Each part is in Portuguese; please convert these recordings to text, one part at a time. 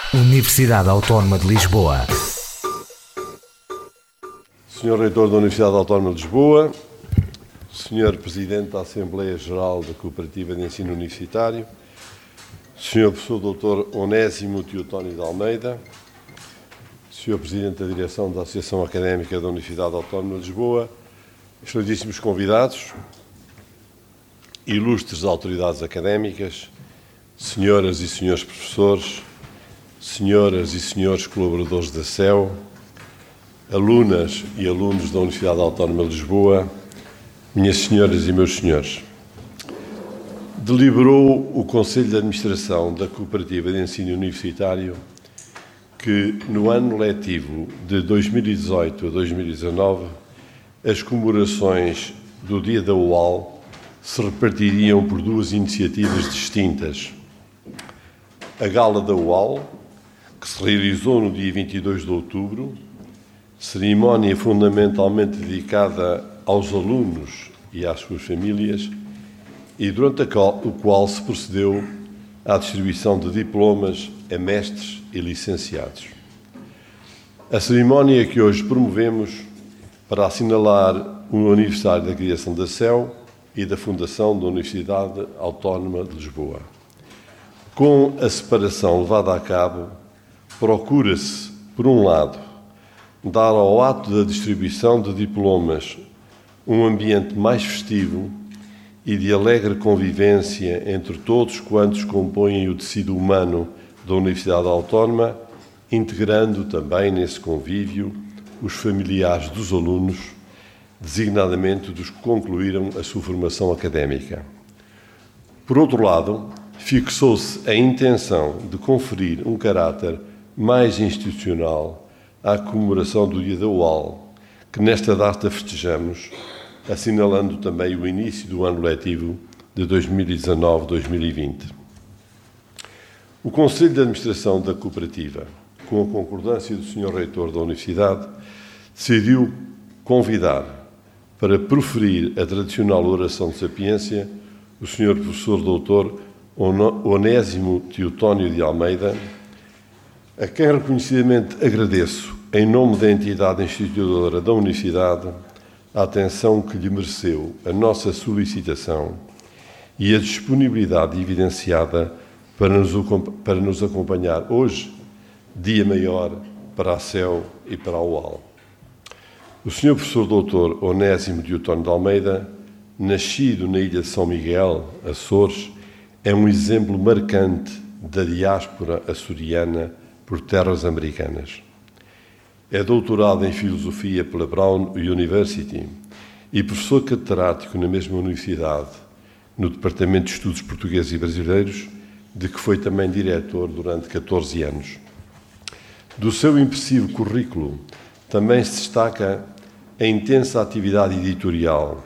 Universidade Autónoma de Lisboa. Sr. Reitor da Universidade Autónoma de Lisboa, Sr. Presidente da Assembleia Geral da Cooperativa de Ensino Universitário, Sr. Professor Dr. Onésimo Teotónio de Almeida, Sr. Presidente da Direção da Associação Académica da Universidade Autónoma de Lisboa, excelentíssimos convidados, ilustres autoridades académicas, senhoras e senhores professores, senhoras e senhores colaboradores da SEU, alunas e alunos da Universidade Autónoma de Lisboa, minhas senhoras e meus senhores. Deliberou o Conselho de Administração da Cooperativa de Ensino Universitário que, no ano letivo de 2018 a 2019, as comemorações do Dia da UAL se repartiriam por duas iniciativas distintas. A Gala da UAL, que se realizou no dia 22 de outubro, cerimónia fundamentalmente dedicada aos alunos e às suas famílias, e durante o qual se procedeu à distribuição de diplomas a mestres e licenciados. A cerimónia que hoje promovemos para assinalar o aniversário da criação da SEU e da fundação da Universidade Autónoma de Lisboa. Com a separação levada a cabo, procura-se, por um lado, dar ao ato da distribuição de diplomas um ambiente mais festivo e de alegre convivência entre todos quantos compõem o tecido humano da Universidade Autónoma, integrando também nesse convívio os familiares dos alunos, designadamente dos que concluíram a sua formação académica. Por outro lado, fixou-se a intenção de conferir um caráter mais institucional à comemoração do Dia da UAL, que nesta data festejamos, assinalando também o início do ano letivo de 2019-2020. O Conselho de Administração da Cooperativa, com a concordância do Sr. Reitor da Universidade, decidiu convidar para proferir a tradicional oração de sapiência o Sr. Professor Dr. Onésimo Teotónio de Almeida, a quem reconhecidamente agradeço, em nome da entidade instituidora da Universidade, a atenção que lhe mereceu a nossa solicitação e a disponibilidade evidenciada para nos acompanhar hoje, dia maior para a SEU e para a UAL. O Sr. Professor Dr. Onésimo Teotónio de Almeida, nascido na ilha de São Miguel, Açores, é um exemplo marcante da diáspora açoriana por terras americanas. É doutorado em Filosofia pela Brown University e professor catedrático na mesma universidade, no Departamento de Estudos Portugueses e Brasileiros, de que foi também diretor durante 14 anos. Do seu impressivo currículo também se destaca a intensa atividade editorial,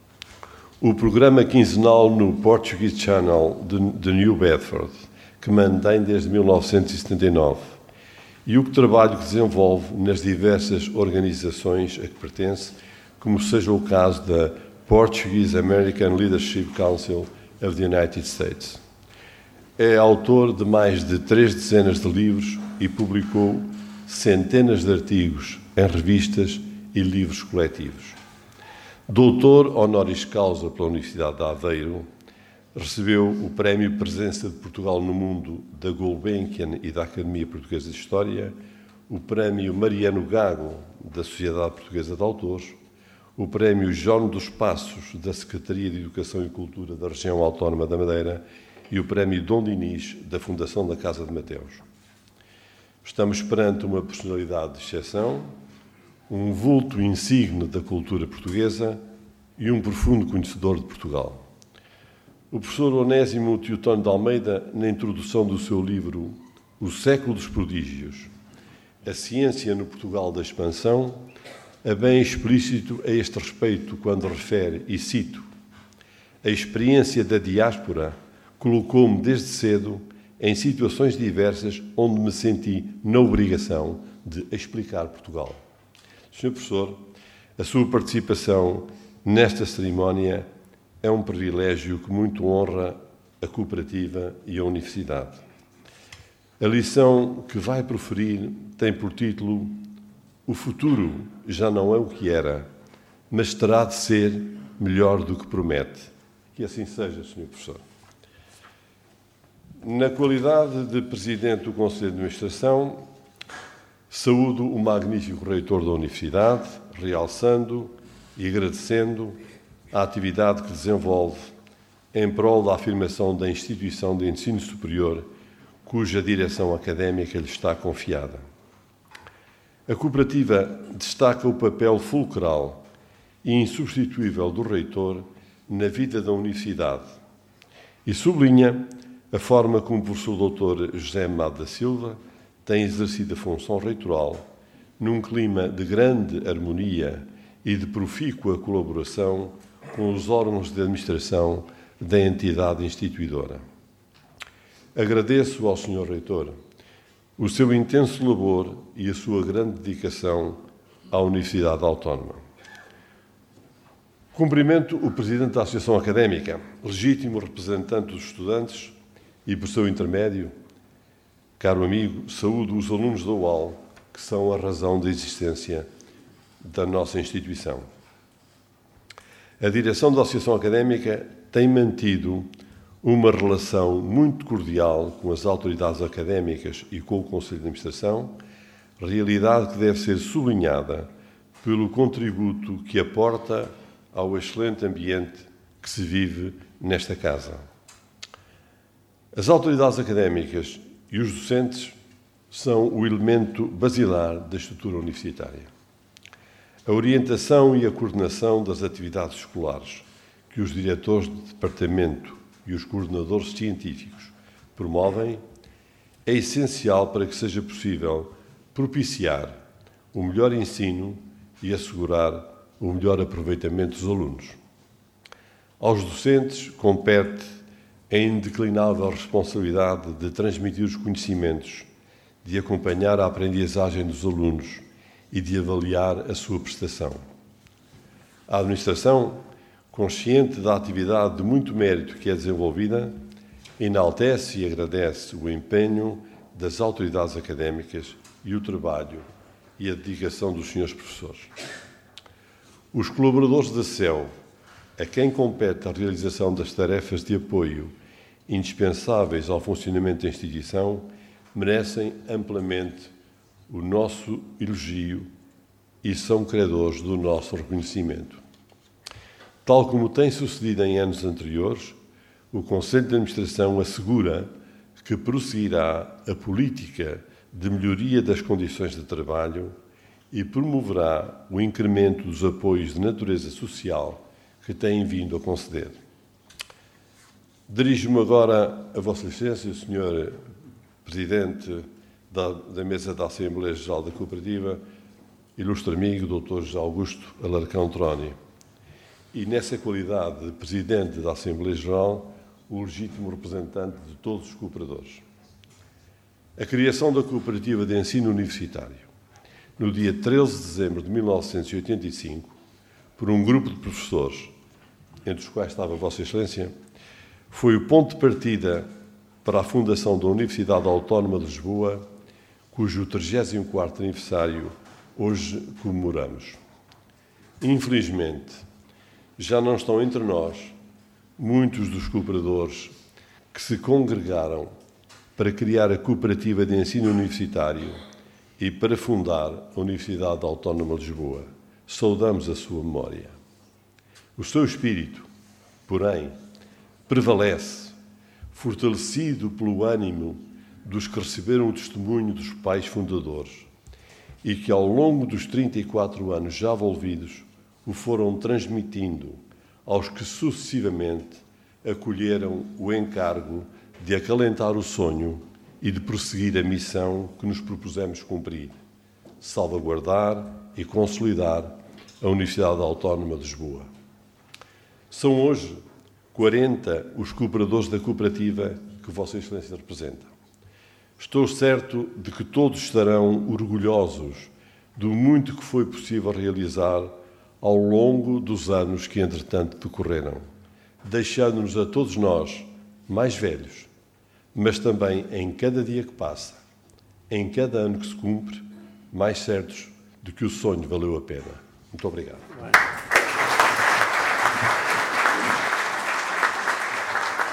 o programa quinzenal no Portuguese Channel de New Bedford, que mantém desde 1979, e o trabalho que desenvolve nas diversas organizações a que pertence, como seja o caso da Portuguese American Leadership Council of the United States. É autor de mais de 3 dezenas de livros e publicou centenas de artigos em revistas e livros coletivos. Doutor honoris causa pela Universidade de Aveiro, recebeu o Prémio Presença de Portugal no Mundo da Gulbenkian e da Academia Portuguesa de História, o Prémio Mariano Gago da Sociedade Portuguesa de Autores, o Prémio João dos Passos da Secretaria de Educação e Cultura da Região Autónoma da Madeira e o Prémio Dom Dinis da Fundação da Casa de Mateus. Estamos perante uma personalidade de exceção, um vulto insigne da cultura portuguesa e um profundo conhecedor de Portugal. O professor Onésimo Teotónio de Almeida, na introdução do seu livro O Século dos Prodígios, a ciência no Portugal da expansão, é bem explícito a este respeito quando refere, e cito, a experiência da diáspora colocou-me desde cedo em situações diversas onde me senti na obrigação de explicar Portugal. Sr. Professor, a sua participação nesta cerimónia é um privilégio que muito honra a cooperativa e a universidade. A lição que vai proferir tem por título "O futuro já não é o que era, mas terá de ser melhor do que promete". Que assim seja, Sr. Professor. Na qualidade de Presidente do Conselho de Administração, saúdo o magnífico Reitor da Universidade, realçando e agradecendo a atividade que desenvolve em prol da afirmação da instituição de ensino superior cuja direção académica lhe está confiada. A cooperativa destaca o papel fulcral e insubstituível do reitor na vida da universidade e sublinha a forma como o professor Dr. José Amado da Silva tem exercido a função reitoral num clima de grande harmonia e de profícua colaboração com os órgãos de administração da entidade instituidora. Agradeço ao Sr. Reitor o seu intenso labor e a sua grande dedicação à Universidade Autónoma. Cumprimento o Presidente da Associação Académica, legítimo representante dos estudantes, e, por seu intermédio, caro amigo, saúdo os alunos da UAL, que são a razão da existência da nossa instituição. A direção da Associação Académica tem mantido uma relação muito cordial com as autoridades académicas e com o Conselho de Administração, realidade que deve ser sublinhada pelo contributo que aporta ao excelente ambiente que se vive nesta casa. As autoridades académicas e os docentes são o elemento basilar da estrutura universitária. A orientação e a coordenação das atividades escolares que os diretores de departamento e os coordenadores científicos promovem é essencial para que seja possível propiciar o melhor ensino e assegurar o melhor aproveitamento dos alunos. Aos docentes compete a indeclinável responsabilidade de transmitir os conhecimentos, de acompanhar a aprendizagem dos alunos e de avaliar a sua prestação. A administração, consciente da atividade de muito mérito que é desenvolvida, enaltece e agradece o empenho das autoridades académicas e o trabalho e a dedicação dos senhores professores. Os colaboradores da SEU, a quem compete a realização das tarefas de apoio indispensáveis ao funcionamento da instituição, merecem amplamente o nosso elogio e são credores do nosso reconhecimento. Tal como tem sucedido em anos anteriores, o Conselho de Administração assegura que prosseguirá a política de melhoria das condições de trabalho e promoverá o incremento dos apoios de natureza social que tem vindo a conceder. Dirijo-me agora a Vossa Excelência, Sr. Presidente da Mesa da Assembleia Geral da Cooperativa, ilustre amigo, Dr. José Augusto Alarcão Troni, e nessa qualidade de Presidente da Assembleia Geral, o legítimo representante de todos os cooperadores. A criação da Cooperativa de Ensino Universitário, no dia 13 de dezembro de 1985, por um grupo de professores, entre os quais estava Vossa Excelência, foi o ponto de partida para a fundação da Universidade Autónoma de Lisboa, cujo 34º aniversário hoje comemoramos. Infelizmente, já não estão entre nós muitos dos cooperadores que se congregaram para criar a Cooperativa de Ensino Universitário e para fundar a Universidade Autónoma de Lisboa. Saudamos a sua memória. O seu espírito, porém, prevalece, fortalecido pelo ânimo dos que receberam o testemunho dos pais fundadores e que, ao longo dos 34 anos já envolvidos, o foram transmitindo aos que sucessivamente acolheram o encargo de acalentar o sonho e de prosseguir a missão que nos propusemos cumprir, salvaguardar e consolidar a Universidade Autónoma de Lisboa. São hoje 40 os cooperadores da cooperativa que Vossa Excelência representa. Estou certo de que todos estarão orgulhosos do muito que foi possível realizar ao longo dos anos que, entretanto, decorreram, deixando-nos a todos nós, mais velhos, mas também em cada dia que passa, em cada ano que se cumpre, mais certos de que o sonho valeu a pena. Muito obrigado.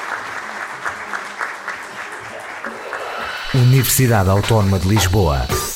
Universidade Autónoma de Lisboa.